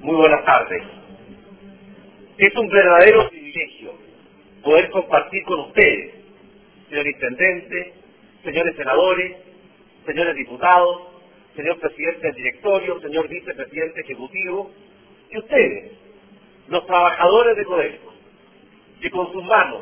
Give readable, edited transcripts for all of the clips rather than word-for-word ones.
Muy buenas tardes. Es un verdadero privilegio poder compartir con ustedes, señor intendente, señores senadores, señores diputados, señor presidente del directorio, señor vicepresidente ejecutivo, y ustedes, los trabajadores de Codelco, que con sus manos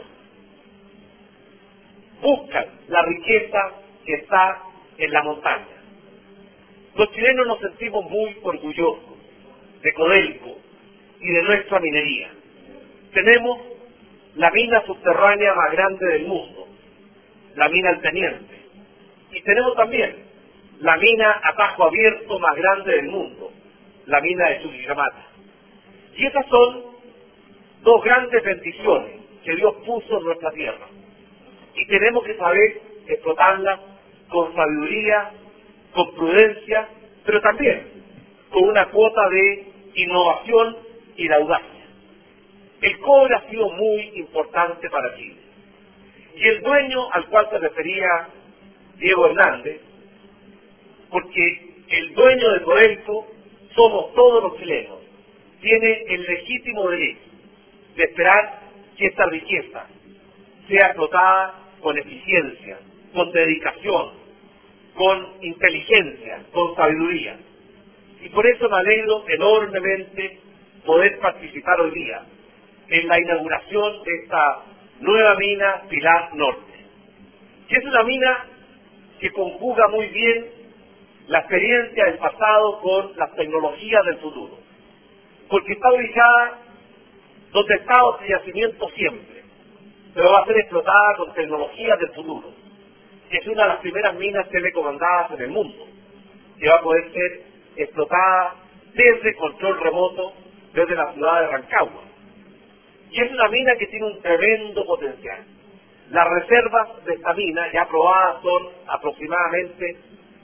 buscan la riqueza que está en la montaña. Los chilenos nos sentimos muy orgullosos de Codelco y de nuestra minería. Tenemos la mina subterránea más grande del mundo, la mina El Teniente, y tenemos también la mina a tajo abierto más grande del mundo, la mina de Chuquicamata. Y esas son dos grandes bendiciones que Dios puso en nuestra tierra. Y tenemos que saber explotarlas con sabiduría, con prudencia, pero también con una cuota de innovación y de audacia. El cobre ha sido muy importante para Chile. Y el dueño al cual se refería Diego Hernández, porque el dueño de Codelco somos todos los chilenos, tiene el legítimo derecho de esperar que esta riqueza sea explotada con eficiencia, con dedicación, con inteligencia, con sabiduría. Y por eso me alegro enormemente poder participar hoy día en la inauguración de esta nueva mina Pilar Norte, que es una mina que conjuga muy bien la experiencia del pasado con las tecnologías del futuro, porque está ubicada donde está el yacimiento siempre, pero va a ser explotada con tecnologías del futuro. Es una de las primeras minas telecomandadas en el mundo, que va a poder ser explotada desde control remoto desde la ciudad de Rancagua. Y es una mina que tiene un tremendo potencial. Las reservas de esta mina ya aprobadas son aproximadamente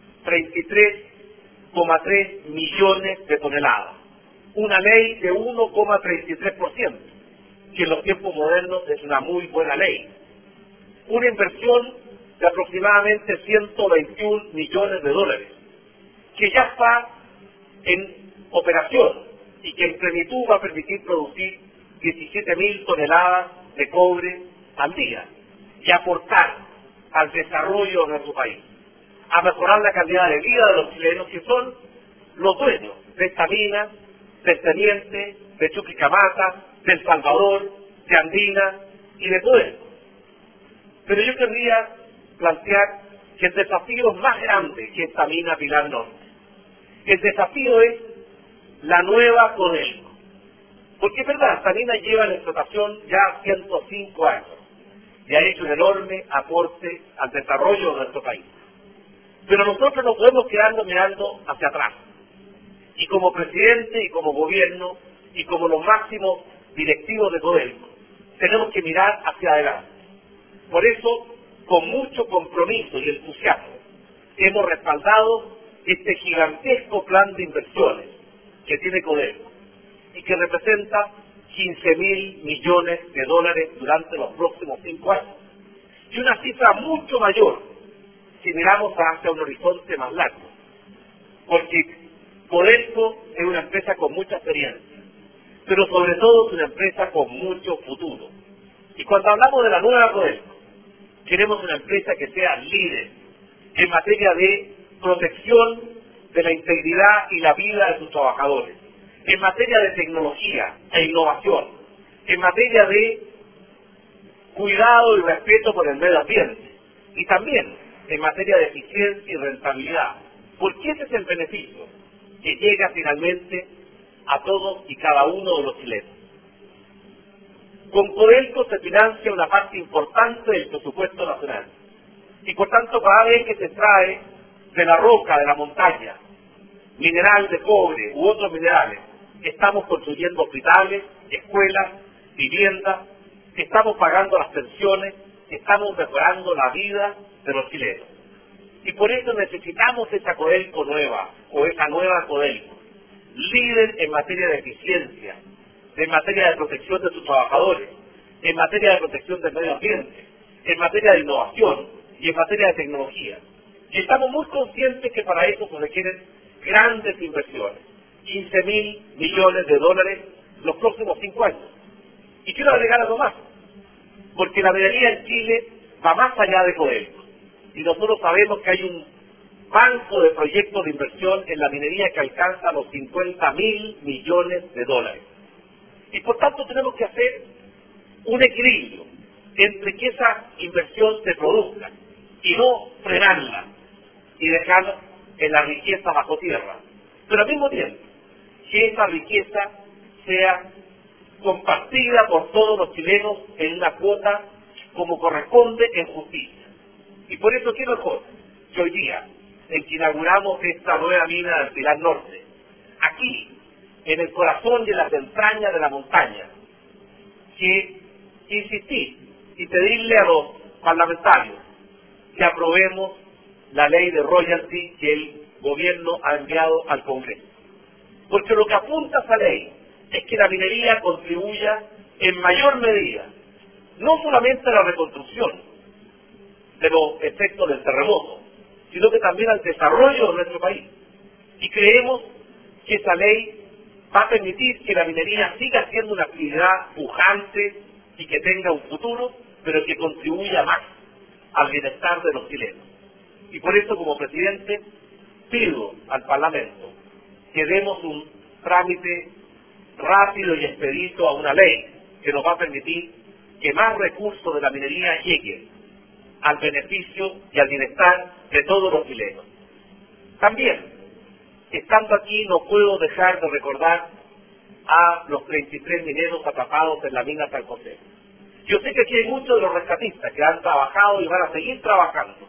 33,3 millones de toneladas. Una ley de 1,33%, que en los tiempos modernos es una muy buena ley. Una inversión de aproximadamente 121 millones de dólares, que ya está en operación y que en plenitud va a permitir producir 17.000 toneladas de cobre al día y aportar al desarrollo de nuestro país, a mejorar la calidad de vida de los chilenos que son los dueños de esta mina, del Teniente, de Chuquicamata, de El Salvador, de Andina y de Codelco. Pero yo querría plantear que el desafío es más grande que esta mina Pilar Norte. El desafío es la nueva Codelco. Porque es verdad, esta mina lleva en explotación ya 105 años y ha hecho un enorme aporte al desarrollo de nuestro país. Pero nosotros no podemos quedarnos mirando hacia atrás. Y como presidente y como gobierno y como los máximos directivos de Codelco, tenemos que mirar hacia adelante. Por eso, con mucho compromiso y entusiasmo, hemos respaldado este gigantesco plan de inversiones que tiene Codelco y que representa 15.000 millones de dólares durante los próximos 5 años. Y una cifra mucho mayor si miramos hacia un horizonte más largo. Porque Codelco es una empresa con mucha experiencia, pero sobre todo es una empresa con mucho futuro. Y cuando hablamos de la nueva Codelco, queremos una empresa que sea líder en materia de protección de la integridad y la vida de sus trabajadores, en materia de tecnología e innovación, en materia de cuidado y respeto por el medio ambiente, y también en materia de eficiencia y rentabilidad, porque ese es el beneficio que llega finalmente a todos y cada uno de los chilenos. Con Codelco se financia una parte importante del presupuesto nacional, y por tanto cada vez que se extrae de la roca, de la montaña, mineral de cobre u otros minerales, estamos construyendo hospitales, escuelas, viviendas, estamos pagando las pensiones, estamos mejorando la vida de los chilenos. Y por eso necesitamos esa Codelco nueva, o esa nueva Codelco, líder en materia de eficiencia, en materia de protección de sus trabajadores, en materia de protección del medio ambiente, en materia de innovación y en materia de tecnología. Y estamos muy conscientes que para eso se requieren grandes inversiones. 15.000 millones de dólares los próximos 5 años. Y quiero agregar algo más, porque la minería en Chile va más allá de Codelco. Y nosotros sabemos que hay un banco de proyectos de inversión en la minería que alcanza los 50.000 millones de dólares. Y por tanto tenemos que hacer un equilibrio entre que esa inversión se produzca y no frenarla y dejar en la riqueza bajo tierra. Pero al mismo tiempo, que esa riqueza sea compartida por todos los chilenos en una cuota como corresponde en justicia. Y por eso qué mejor que hoy día, en que inauguramos esta nueva mina del Pilar Norte, aquí, en el corazón y en las entrañas de la montaña, que insistir y pedirle a los parlamentarios que aprobemos la ley de royalty que el gobierno ha enviado al Congreso. Porque lo que apunta esa ley es que la minería contribuya en mayor medida, no solamente a la reconstrucción de los efectos del terremoto, sino que también al desarrollo de nuestro país. Y creemos que esa ley va a permitir que la minería siga siendo una actividad pujante y que tenga un futuro, pero que contribuya más al bienestar de los chilenos. Y por eso, como presidente, pido al Parlamento que demos un trámite rápido y expedito a una ley que nos va a permitir que más recursos de la minería lleguen al beneficio y al bienestar de todos los chilenos. También, estando aquí, no puedo dejar de recordar a los 33 mineros atrapados en la mina San José. Yo sé que aquí hay muchos de los rescatistas que han trabajado y van a seguir trabajando.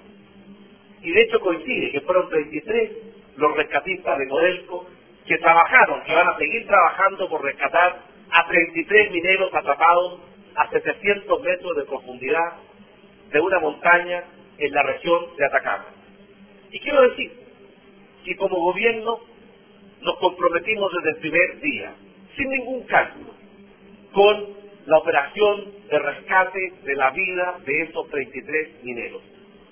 Y de hecho coincide que fueron 33 los rescatistas de Codelco que trabajaron, que van a seguir trabajando por rescatar a 33 mineros atrapados a 700 metros de profundidad de una montaña en la región de Atacama. Y quiero decir que como gobierno nos comprometimos desde el primer día, sin ningún cálculo, con la operación de rescate de la vida de esos 33 mineros.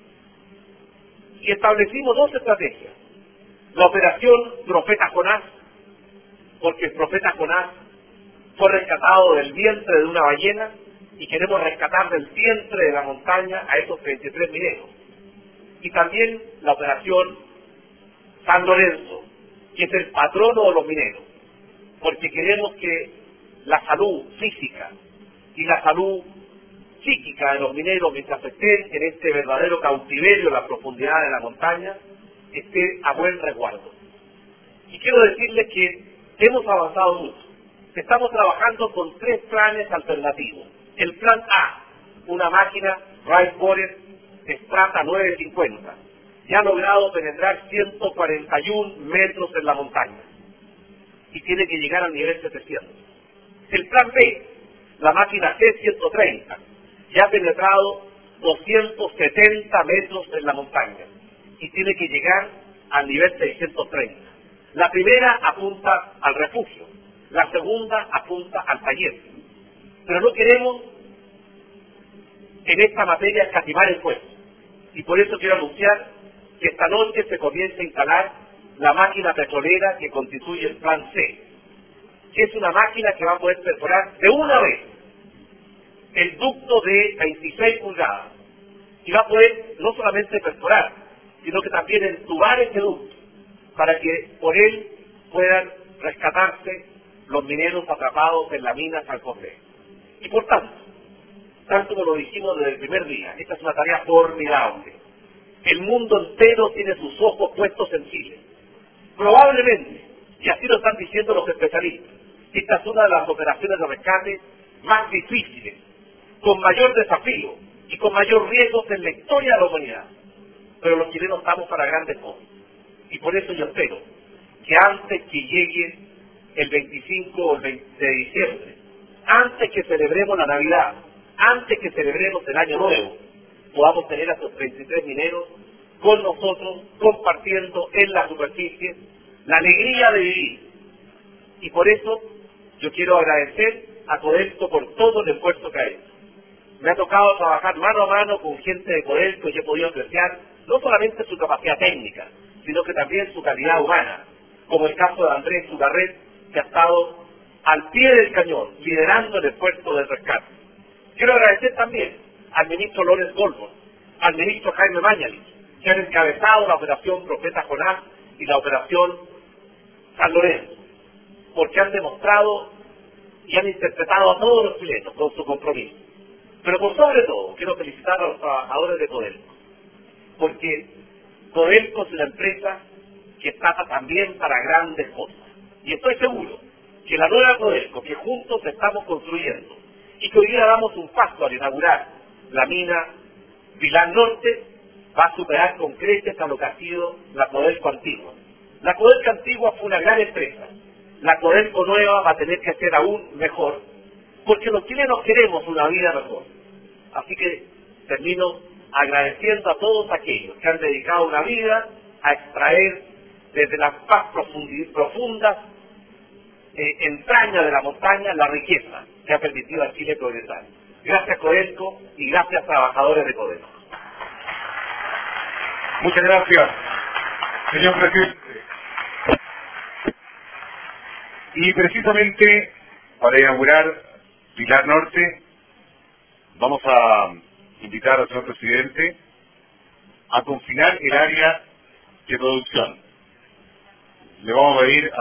Y establecimos 2 estrategias. La operación Profeta Jonás, porque el Profeta Jonás fue rescatado del vientre de una ballena y queremos rescatar del vientre de la montaña a esos 33 mineros. Y también la operación San Lorenzo, que es el patrono de los mineros, porque queremos que la salud física y la salud psíquica de los mineros, mientras estén en este verdadero cautiverio en la profundidad de la montaña, esté a buen resguardo. Y quiero decirles que hemos avanzado mucho. Estamos trabajando con 3 planes alternativos. El plan A, una máquina Rice Borer Strata 950, ya ha logrado penetrar 141 metros en la montaña y tiene que llegar al nivel 700. El plan B, la máquina C130, ya ha penetrado 270 metros en la montaña y tiene que llegar al nivel 630. La primera apunta al refugio, la segunda apunta al taller. Pero no queremos en esta materia escatimar esfuerzos. Y por eso quiero anunciar que esta noche se comienza a instalar la máquina petrolera que constituye el plan C, que es una máquina que va a poder perforar de una vez el ducto de 26 pulgadas y va a poder no solamente perforar, sino que también entubar ese ducto para que por él puedan rescatarse los mineros atrapados en la mina San José. Y por tanto, tal como lo dijimos desde el primer día, esta es una tarea formidable. El mundo entero tiene sus ojos puestos en Chile. Probablemente, y así lo están diciendo los especialistas, esta es una de las operaciones de rescate más difíciles, con mayor desafío y con mayor riesgos en la historia de la humanidad. Pero los chilenos estamos para grandes cosas. Y por eso yo espero que antes que llegue el 25 o el 20 de diciembre, antes que celebremos la Navidad, antes que celebremos el Año Nuevo, podamos tener a esos 33 mineros con nosotros, compartiendo en la superficie la alegría de vivir. Y por eso yo quiero agradecer a Codelco por todo el esfuerzo que ha hecho. Me ha tocado trabajar mano a mano con gente de Codelco y he podido apreciar no solamente su capacidad técnica, sino que también su calidad humana, como el caso de Andrés Ugarret, que ha estado al pie del cañón, liderando el esfuerzo del rescate. Quiero agradecer también al ministro Lorenz Goldberg, al ministro Jaime Mañalich, que han encabezado la operación Profeta Jonás y la operación San Lorenzo, porque han demostrado y han interpretado a todos los chilenos con su compromiso. Pero por sobre todo, quiero felicitar a los trabajadores de Codelco, porque Codelco es una empresa que está también para grandes cosas. Y estoy seguro que la nueva Codelco, que juntos estamos construyendo, y que hoy día damos un paso al inaugurar la mina Pilar Norte, va a superar con creces a lo que ha sido la Codelco antigua. La Codelco antigua fue una gran empresa. La Codelco nueva va a tener que ser aún mejor, porque los chilenos queremos una vida mejor. Así que termino agradeciendo a todos aquellos que han dedicado una vida a extraer desde las más profundas entrañas de la montaña la riqueza que ha permitido a Chile progresar. Gracias Codelco y gracias trabajadores de Codelco. Muchas gracias, señor presidente. Y precisamente para inaugurar Pilar Norte, vamos a invitar al señor presidente a confinar el área de producción. Le vamos a pedir